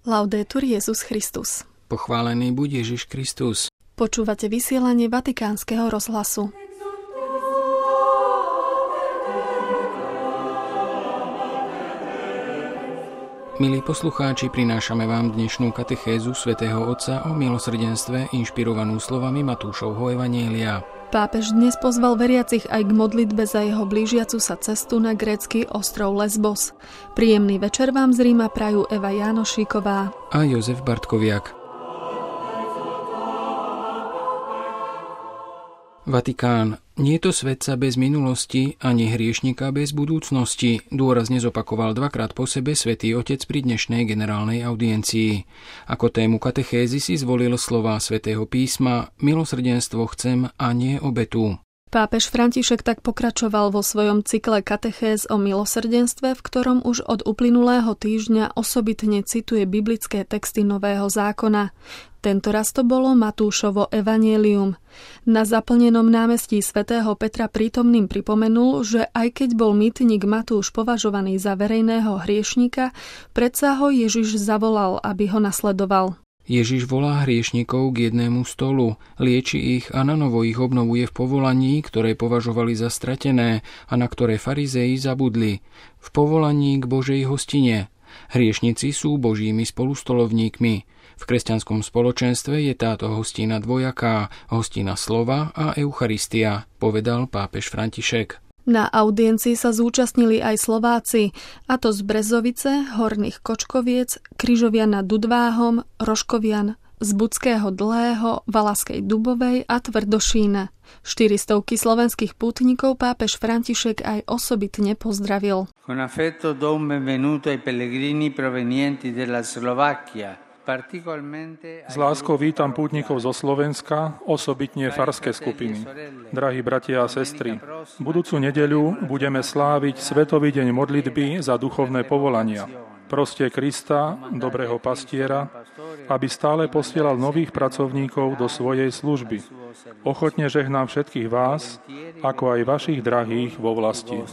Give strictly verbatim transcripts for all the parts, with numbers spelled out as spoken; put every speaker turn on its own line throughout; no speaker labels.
Laudetur Jesus Christus.
Pochválený buď Ježiš Kristus.
Počúvate vysielanie Vatikánskeho rozhlasu.
Milí poslucháči, prinášame vám dnešnú katechézu svätého Otca o milosrdenstve inšpirovanú slovami Matúšovho evanjelia.
Pápež dnes pozval veriacich aj k modlitbe za jeho blížiacu sa cestu na grécky ostrov Lesbos. Príjemný večer vám z Ríma prajú Eva Jánošíková
a Jozef Bartkoviak. Vatikán. Nie je to svetca bez minulosti, ani hriešnika bez budúcnosti, dôrazne zopakoval dvakrát po sebe Svätý Otec pri dnešnej generálnej audiencii. Ako tému katechézy si zvolil slová Svätého písma Milosrdenstvo chcem a nie obetu.
Pápež František tak pokračoval vo svojom cykle katechéz o milosrdenstve, v ktorom už od uplynulého týždňa osobitne cituje biblické texty Nového zákona. Tentoraz to bolo Matúšovo evanjelium. Na zaplnenom námestí svätého Petra prítomným pripomenul, že aj keď bol mýtnik Matúš považovaný za verejného hriešnika, predsa ho Ježiš zavolal, aby ho nasledoval.
Ježiš volá hriešnikov k jednému stolu, lieči ich a nanovo ich obnovuje v povolaní, ktoré považovali za stratené a na ktoré farizei zabudli. V povolaní k Božej hostine. Hriešnici sú Božími spolustolovníkmi. V kresťanskom spoločenstve je táto hostina dvojaká, hostina slova a Eucharistia, povedal pápež František.
Na audiencii sa zúčastnili aj Slováci, a to z Brezovice, Horných Kočkoviec, Križovian nad Dudváhom, Rožkovian, z Budského Dlhého, Valaskej Dubovej a Tvrdošína. Štyristovky slovenských pútnikov pápež František aj osobitne pozdravil.
Con affetto do un benvenuto ai pellegrini provenienti della Slovacchia.
S láskou vítam pútnikov zo Slovenska, osobitne farské skupiny. Drahí bratia a sestry, budúcu nedeľu budeme sláviť Svetový deň modlitby za duchovné povolania. Proste Krista, dobrého pastiera, aby stále posielal nových pracovníkov do svojej služby. Ochotne žehnám všetkých vás, ako aj vašich drahých vo vlasti.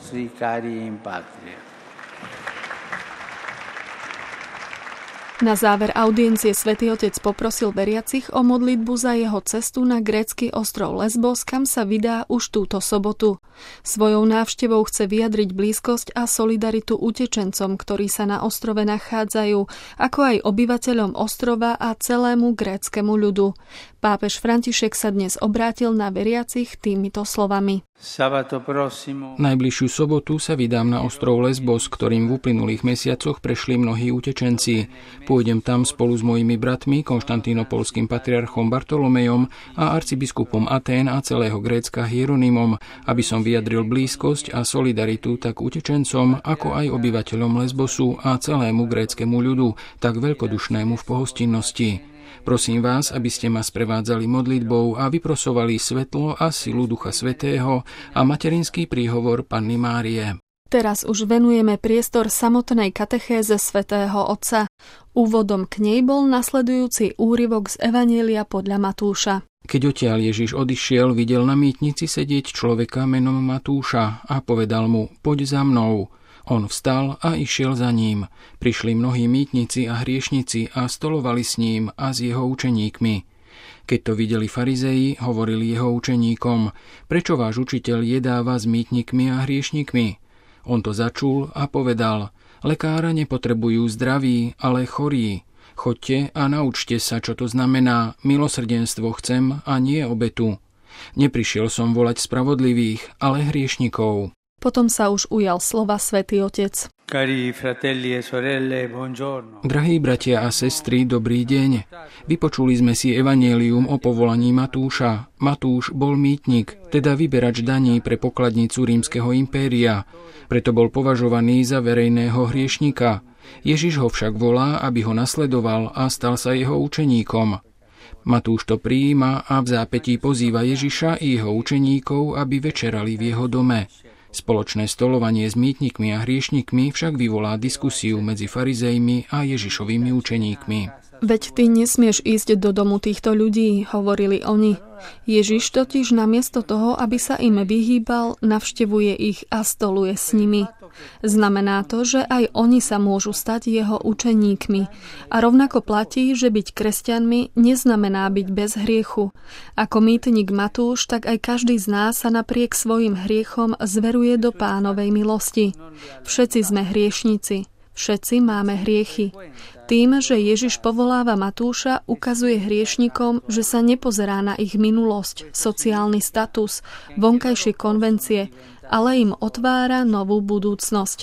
Na záver audiencie Svätý Otec poprosil veriacich o modlitbu za jeho cestu na grécky ostrov Lesbos, kam sa vydá už túto sobotu. Svojou návštevou chce vyjadriť blízkosť a solidaritu utečencom, ktorí sa na ostrove nachádzajú, ako aj obyvateľom ostrova a celému gréckemu ľudu. Pápež František sa dnes obrátil na veriacich týmito slovami.
Najbližšiu sobotu sa vydám na ostrov Lesbos, ktorým v uplynulých mesiacoch prešli mnohí utečenci. Pôjdem tam spolu s mojimi bratmi, konštantínopolským patriarchom Bartolomejom a arcibiskupom Atén a celého Grécka Hieronymom, aby som vyjadril blízkosť a solidaritu tak utečencom, ako aj obyvateľom Lesbosu a celému gréckemu ľudu, tak veľkodušnému v pohostinnosti. Prosím vás, aby ste ma sprevádzali modlitbou a vyprosovali svetlo a silu Ducha Svätého a materinský príhovor Panny Márie.
Teraz už venujeme priestor samotnej katechéze svätého Otca. Úvodom k nej bol nasledujúci úryvok z evanjelia podľa Matúša.
Keď odtiaľ Ježiš odišiel, videl na mýtnici sedieť človeka menom Matúša a povedal mu: Poď za mnou. On vstal a išiel za ním. Prišli mnohí mýtnici a hriešnici a stolovali s ním a s jeho učeníkmi. Keď to videli farizei, hovorili jeho učeníkom: Prečo váš učiteľ jedáva s mýtnikmi a hriešnikmi? On to začul a povedal: Lekára nepotrebujú zdraví, ale chorí. Choďte a naučte sa, čo to znamená: milosrdenstvo chcem a nie obetu. Neprišiel som volať spravodlivých, ale hriešnikov.
Potom sa už ujal slova Svätý Otec.
Drahí bratia a sestry, dobrý deň. Vypočuli sme si evanjelium o povolaní Matúša. Matúš bol mýtnik, teda vyberač daní pre pokladnicu rímskeho impéria. Preto bol považovaný za verejného hriešnika. Ježiš ho však volá, aby ho nasledoval a stal sa jeho učeníkom. Matúš to prijíma a v zápätí pozýva Ježiša i jeho učeníkov, aby večerali v jeho dome. Spoločné stolovanie s mýtnikmi a hriešnikmi však vyvolá diskusiu medzi farizejmi a Ježišovými učeníkmi.
Veď ty nesmieš ísť do domu týchto ľudí, hovorili oni. Ježiš totiž namiesto toho, aby sa im vyhýbal, navštevuje ich a stoluje s nimi. Znamená to, že aj oni sa môžu stať jeho učeníkmi. A rovnako platí, že byť kresťanmi neznamená byť bez hriechu. Ako mýtnik Matúš, tak aj každý z nás sa napriek svojim hriechom zveruje do Pánovej milosti. Všetci sme hriešnici. Všetci máme hriechy. Tým, že Ježiš povoláva Matúša, ukazuje hriešnikom, že sa nepozerá na ich minulosť, sociálny status, vonkajšie konvencie, ale im otvára novú budúcnosť.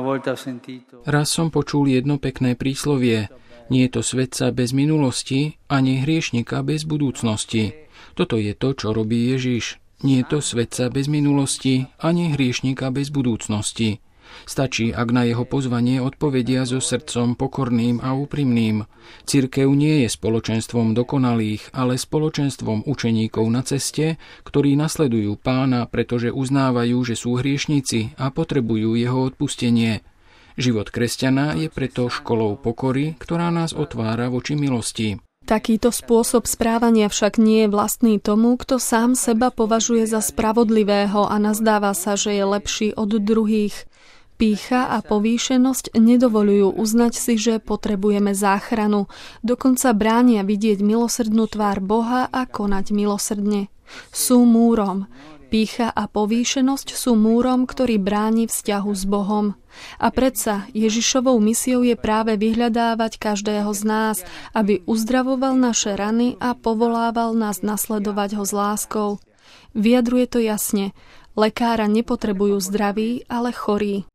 Raz som počul jedno pekné príslovie. Nie je to svetca bez minulosti, ani hriešnika bez budúcnosti. Toto je to, čo robí Ježiš. Nie je to svetca bez minulosti, ani hriešnika bez budúcnosti. Stačí, ak na jeho pozvanie odpovedia so srdcom pokorným a úprimným. Cirkev nie je spoločenstvom dokonalých, ale spoločenstvom učeníkov na ceste, ktorí nasledujú Pána, pretože uznávajú, že sú hriešnici a potrebujú jeho odpustenie. Život kresťana je preto školou pokory, ktorá nás otvára voči milosti.
Takýto spôsob správania však nie je vlastný tomu, kto sám seba považuje za spravodlivého a nazdáva sa, že je lepší od druhých. Pýcha a povýšenosť nedovoľujú uznať si, že potrebujeme záchranu, dokonca bránia vidieť milosrdnú tvár Boha a konať milosrdne. Sú múrom. Pýcha a povýšenosť sú múrom, ktorý bráni vzťahu s Bohom. A predsa Ježišovou misiou je práve vyhľadávať každého z nás, aby uzdravoval naše rany a povolával nás nasledovať ho s láskou. Vyjadruje to jasne. Lekára nepotrebujú zdraví, ale chorí.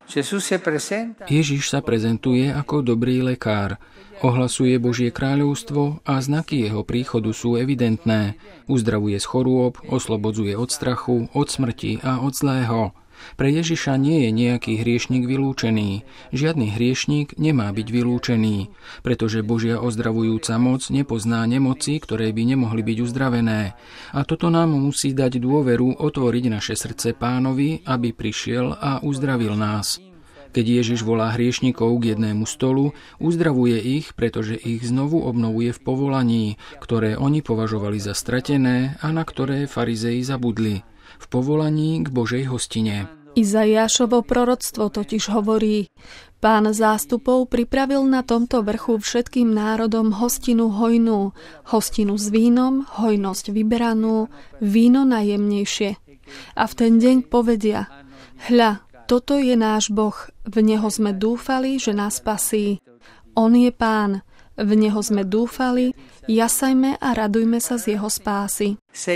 Ježiš sa prezentuje ako dobrý lekár. Ohlasuje Božie kráľovstvo a znaky jeho príchodu sú evidentné. Uzdravuje z chorôb, oslobodzuje od strachu, od smrti a od zlého. Pre Ježiša nie je nejaký hriešnik vylúčený. Žiadny hriešnik nemá byť vylúčený, pretože Božia ozdravujúca moc nepozná nemoci, ktoré by nemohli byť uzdravené. A toto nám musí dať dôveru otvoriť naše srdce Pánovi, aby prišiel a uzdravil nás. Keď Ježiš volá hriešnikov k jednému stolu, uzdravuje ich, pretože ich znovu obnovuje v povolaní, ktoré oni považovali za stratené a na ktoré farizei zabudli. V povolaní k Božej hostine.
Izaiášovo proroctvo totiž hovorí: Pán zástupov pripravil na tomto vrchu všetkým národom hostinu hojnú, hostinu s vínom, hojnosť vyberanú, víno najjemnejšie. A v ten deň povedia: Hľa, toto je náš Boh, v Neho sme dúfali, že nás spasí. On je Pán, v Neho sme dúfali, jasajme a radujme sa z jeho spásy.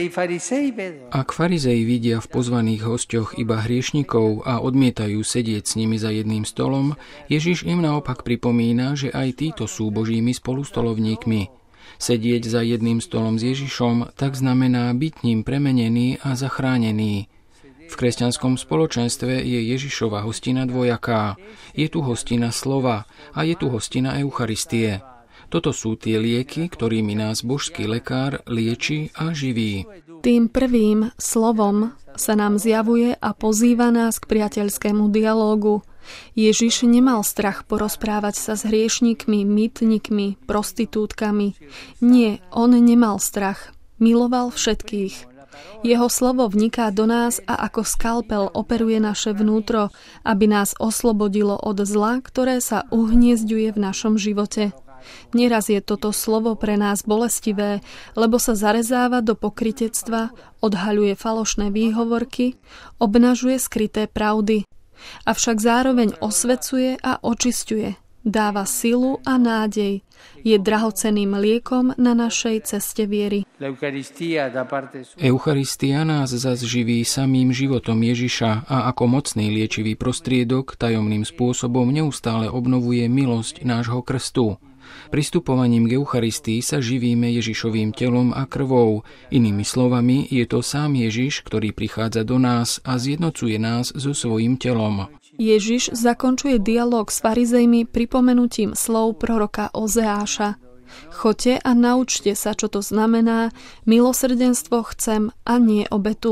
Ak farizei vidia v pozvaných hosťoch iba hriešnikov a odmietajú sedieť s nimi za jedným stolom, Ježiš im naopak pripomína, že aj títo sú Božími spolustolovníkmi. Sedieť za jedným stolom s Ježišom tak znamená byť ním premenený a zachránený. V kresťanskom spoločenstve je Ježišova hostina dvojaká. Je tu hostina slova a je tu hostina Eucharistie. Toto sú tie lieky, ktorými nás božský lekár lieči a živí.
Tým prvým slovom sa nám zjavuje a pozýva nás k priateľskému dialógu. Ježiš nemal strach porozprávať sa s hriešnikmi, mýtnikmi, prostitútkami. Nie, on nemal strach. Miloval všetkých. Jeho slovo vniká do nás a ako skalpel operuje naše vnútro, aby nás oslobodilo od zla, ktoré sa uhniezďuje v našom živote. Neraz je toto slovo pre nás bolestivé, lebo sa zarezáva do pokrytectva, odhaľuje falošné výhovorky, obnažuje skryté pravdy. Avšak zároveň osvecuje a očisťuje, dáva silu a nádej. Je drahocenným liekom na našej ceste viery.
Eucharistia nás zas živí samým životom Ježiša a ako mocný liečivý prostriedok tajomným spôsobom neustále obnovuje milosť nášho krstu. Pristupovaním k Eucharistii sa živíme Ježišovým telom a krvou. Inými slovami, je to sám Ježiš, ktorý prichádza do nás a zjednocuje nás so svojím telom.
Ježiš zakončuje dialóg s farizejmi pripomenutím slov proroka Ozeáša. Choďte a naučte sa, čo to znamená: milosrdenstvo chcem a nie obetu.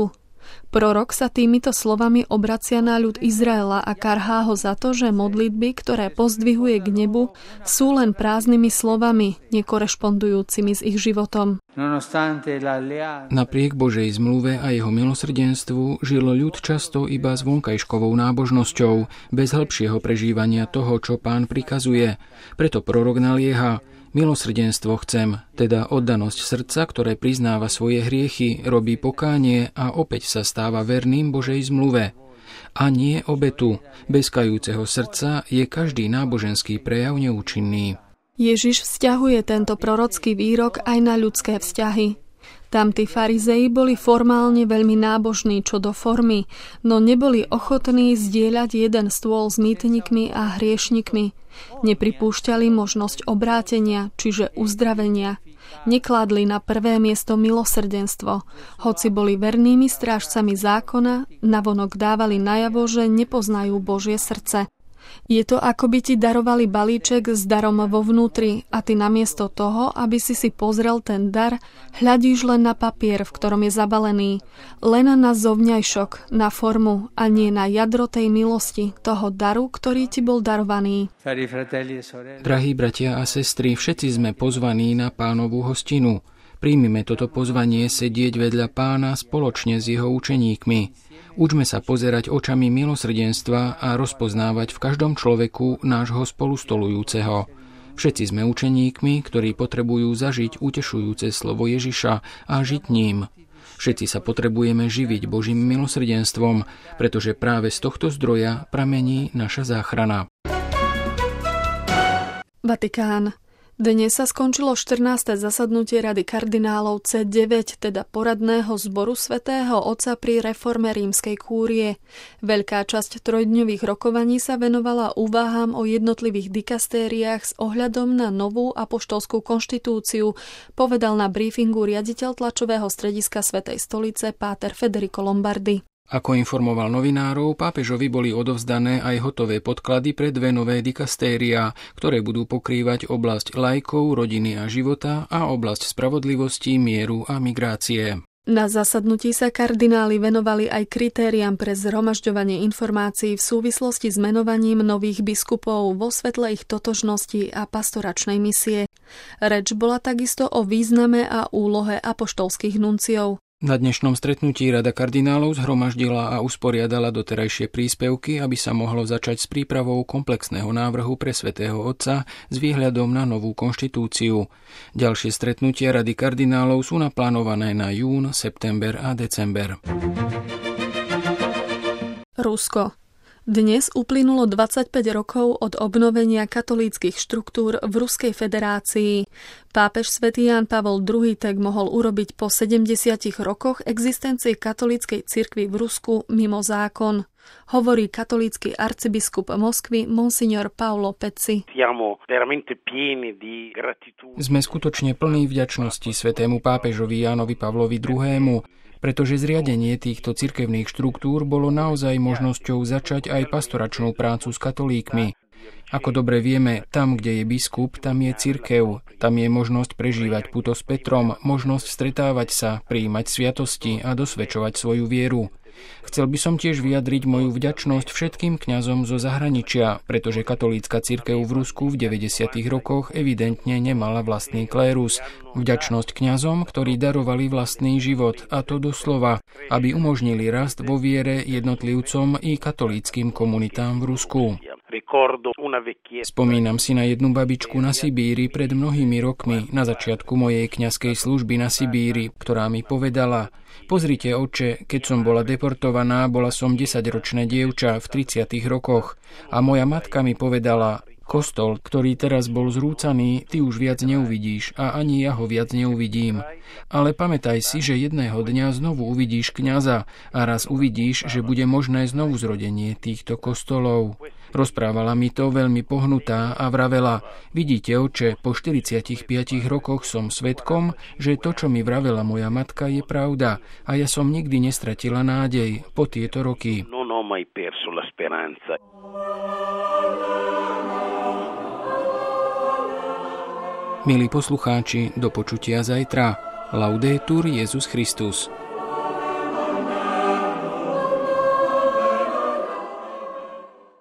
Prorok sa týmito slovami obracia na ľud Izraela a karhá ho za to, že modlitby, ktoré pozdvihuje k nebu, sú len prázdnymi slovami, nekorešpondujúcimi s ich životom.
Napriek Božej zmluve a jeho milosrdenstvu žil ľud často iba s vonkajškovou nábožnosťou, bez hĺbšieho prežívania toho, čo Pán prikazuje. Preto prorok nalieha: milosrdenstvo chcem, teda oddanosť srdca, ktoré priznáva svoje hriechy, robí pokánie a opäť sa stáva verným Božej zmluve. A nie obetu. Bez kajúceho srdca je každý náboženský prejav neúčinný.
Ježiš vzťahuje tento prorocký výrok aj na ľudské vzťahy. Tamtí farizei boli formálne veľmi nábožní čo do formy, no neboli ochotní zdieľať jeden stôl s mýtnikmi a hriešnikmi. Nepripúšťali možnosť obrátenia, čiže uzdravenia. Nekládli na prvé miesto milosrdenstvo. Hoci boli vernými strážcami zákona, navonok dávali najavo, že nepoznajú Božie srdce. Je to, ako by ti darovali balíček s darom vo vnútri a ty namiesto toho, aby si si pozrel ten dar, hľadíš len na papier, v ktorom je zabalený, len na zovňajšok, na formu a nie na jadro tej milosti, toho daru, ktorý ti bol darovaný.
Drahí bratia a sestry, všetci sme pozvaní na Pánovu hostinu. Príjmime toto pozvanie sedieť vedľa Pána spoločne s jeho učeníkmi. Učme sa pozerať očami milosrdenstva a rozpoznávať v každom človeku nášho spolustolujúceho. Všetci sme učeníkmi, ktorí potrebujú zažiť utešujúce slovo Ježiša a žiť ním. Všetci sa potrebujeme živiť Božím milosrdenstvom, pretože práve z tohto zdroja pramení naša záchrana.
Vatikán. Dnes sa skončilo štrnáste zasadnutie Rady kardinálov cé deväť, teda poradného zboru svätého Otca pri reforme rímskej kúrie. Veľká časť trojdňových rokovaní sa venovala úvahám o jednotlivých dikastériách s ohľadom na novú apoštolskú konštitúciu, povedal na briefingu riaditeľ tlačového strediska Svätej stolice páter Federico Lombardi.
Ako informoval novinárov, pápežovi boli odovzdané aj hotové podklady pre dve nové dikastériá, ktoré budú pokrývať oblasť laikov, rodiny a života a oblasť spravodlivosti, mieru a migrácie.
Na zasadnutí sa kardináli venovali aj kritériám pre zhromažďovanie informácií v súvislosti s menovaním nových biskupov vo svetle ich totožnosti a pastoračnej misie. Reč bola takisto o význame a úlohe apoštolských nunciov.
Na dnešnom stretnutí Rada kardinálov zhromaždila a usporiadala doterajšie príspevky, aby sa mohlo začať s prípravou komplexného návrhu pre svätého Otca s výhľadom na novú konštitúciu. Ďalšie stretnutia Rady kardinálov sú naplánované na jún, september a december.
Rusko. Dnes uplynulo dvadsaťpäť rokov od obnovenia katolíckych štruktúr v Ruskej federácii. Pápež svätý Ján Pavol druhý tak mohol urobiť po sedemdesiatich rokoch existencie katolíckej cirkvi v Rusku mimo zákon. Hovorí katolícky arcibiskup Moskvy monsignor Paolo Pezzi.
Sme skutočne plní vďačnosti svätému pápežovi Jánovi Pavlovi druhému, pretože zriadenie týchto cirkevných štruktúr bolo naozaj možnosťou začať aj pastoračnú prácu s katolíkmi. Ako dobre vieme, tam, kde je biskup, tam je cirkev, tam je možnosť prežívať puto s Petrom, možnosť stretávať sa, prijímať sviatosti a dosvedčovať svoju vieru. Chcel by som tiež vyjadriť moju vďačnosť všetkým kňazom zo zahraničia, pretože katolícka cirkev v Rusku v deväťdesiatych rokoch evidentne nemala vlastný klérus. Vďačnosť kňazom, ktorí darovali vlastný život, a to doslova, aby umožnili rast vo viere jednotlivcom i katolíckym komunitám v Rusku. Spomínam si na jednu babičku na Sibíri pred mnohými rokmi, na začiatku mojej kňazskej služby na Sibíri, ktorá mi povedala: pozrite, oče, keď som bola deportovaná, bola som desaťročné dievča v tridsiatych rokoch a moja matka mi povedala: kostol, ktorý teraz bol zrúcaný, ty už viac neuvidíš a ani ja ho viac neuvidím. Ale pamätaj si, že jedného dňa znovu uvidíš kňaza a raz uvidíš, že bude možné znovu zrodenie týchto kostolov. Rozprávala mi to veľmi pohnutá a vravela: vidíte, oče, po štyridsiatich piatich rokoch som svedkom, že to, čo mi vravela moja matka, je pravda a ja som nikdy nestratila nádej po tieto roky. Milí poslucháči, do počutia zajtra. Laudetur Jesus Christus.